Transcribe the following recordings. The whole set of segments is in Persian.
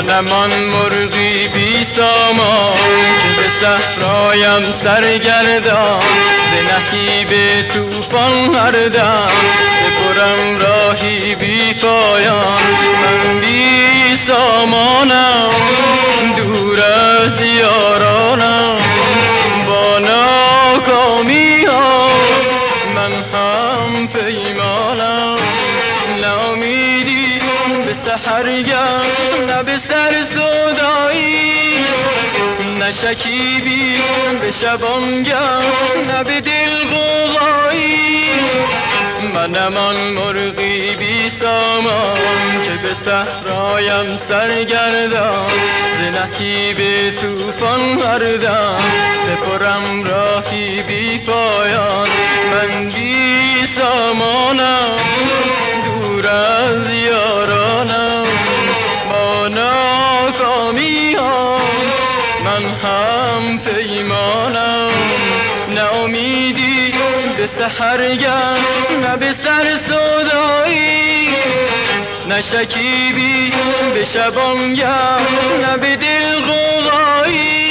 منم آن مرغی بی سامان که به صحرایم سرگردان، ز نهیب طوفان هر دم سپرم راهی بی پایان. من بی سامانم دور از یارانم، با ناکامی ها من هم پیمانم. ناامیدی به سحرگه نه به سر سودایی، نه شکیبی به شبانگه نه به دل غوغایی. منم آن مرغی بی سامان که به صحرایم سرگردان، ز نهیب طوفان هر دم سپرم راهی بی پایان. من بی سامانم دور از یارانم، با ناکامی ها من هم پیمانم. نه امیدی به سحرگه نه به سر سودایی، نه شکیبی به شبانگه نه به دل غوغایی.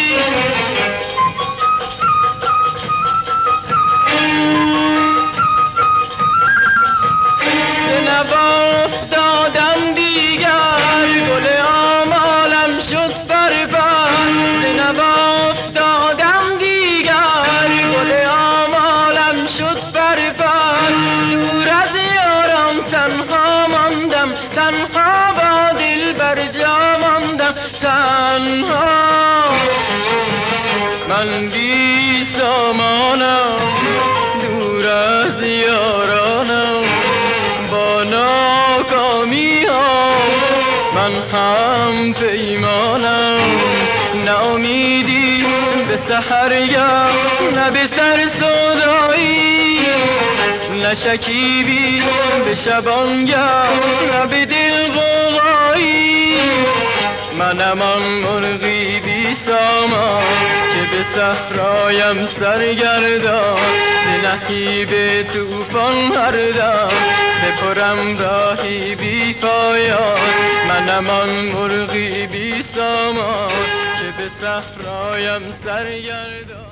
تنها با دل بر جا ماندم، تنها. من بی سامانم دور از یارانم، با ناکامی ها من هم پیمانم. نه امیدی به سحرگه نه به سر سودایی، نه شکیبی به شبانگه نه به دل غوغایی. منم آن مرغی بی سامان که به صحرایم سرگردان، ز نهیب طوفان هر دم سپرم راهی بی پایان. منم آن مرغی بی سامان که به صحرایم سرگردان.